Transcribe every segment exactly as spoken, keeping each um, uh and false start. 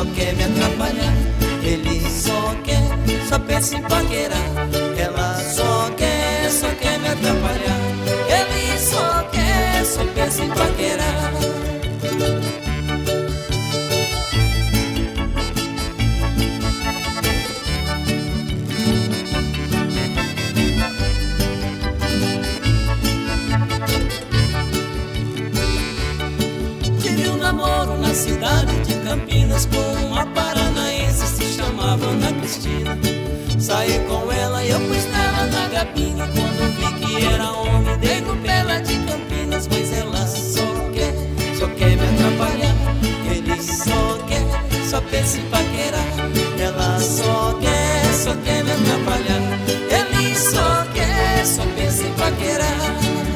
só quer me atrapalhar. Ele só quer, só pensa em paquerar. Ela só quer, só quer me atrapalhar. Ele só quer, só pensa em paquerar. Tive um namoro na cidade de Campinas com uma paranaense, se chamava Ana Cristina. Saí com ela e eu pus nela na gabine. Quando vi que era homem, dei no pé lá de Campinas. Mas ela só quer, só quer me atrapalhar. Ele só quer, só pensa em paquerar. Ela só quer, só quer me atrapalhar. Ele só quer, só pensa em paquerar.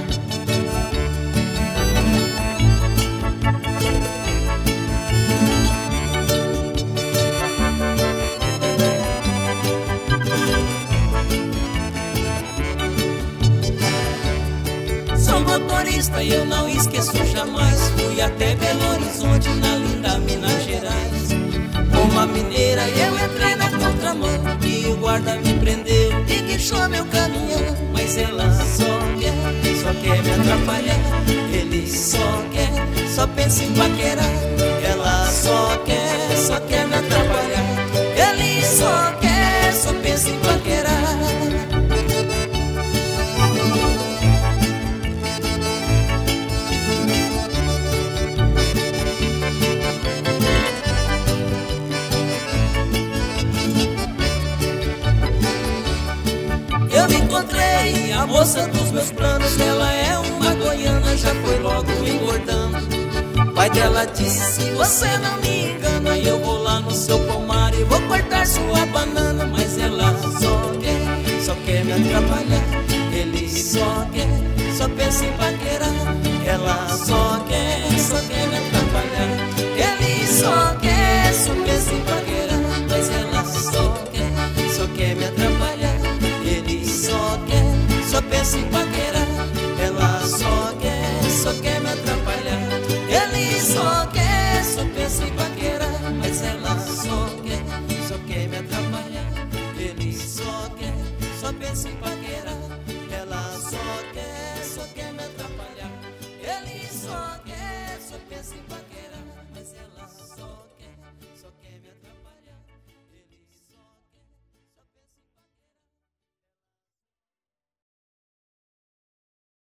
Sou motorista e eu não esqueço jamais. Fui até Belo Horizonte, na linda Minas Gerais. Com uma mineira eu entrei na contramão e o guarda me prendeu e guinchou meu caminhão. Mas ela só quer, só quer me atrapalhar. Ele só quer, só pensa em paquerar. Ela só quer, só quer me atrapalhar. Ele só quer, só pensa em paquerar. Eu encontrei a moça dos meus planos. Ela é uma goiana, já foi logo engordando. Pai dela disse, se você não me engana, eu vou lá no seu pomar e vou cortar sua banana. Mas ela só quer, só quer me atrapalhar. Ele só quer, só pensa em paquerar. Ela só quer, só quer me atrapalhar. Ele só quer, só pensa em paquerar. Mas ela só quer, só quer me atrapalhar. Ele só quer, só pensa em paquerar. Ela só quer, só quer me atrapalhar. Ele só quer, só pensa em paquerar. Mas ela só quer, só quer me atrapalhar. Ele só quer, só pensa em paquerar. Ela só quer, só quer me atrapalhar. Ele só quer, só pensa em paquerar.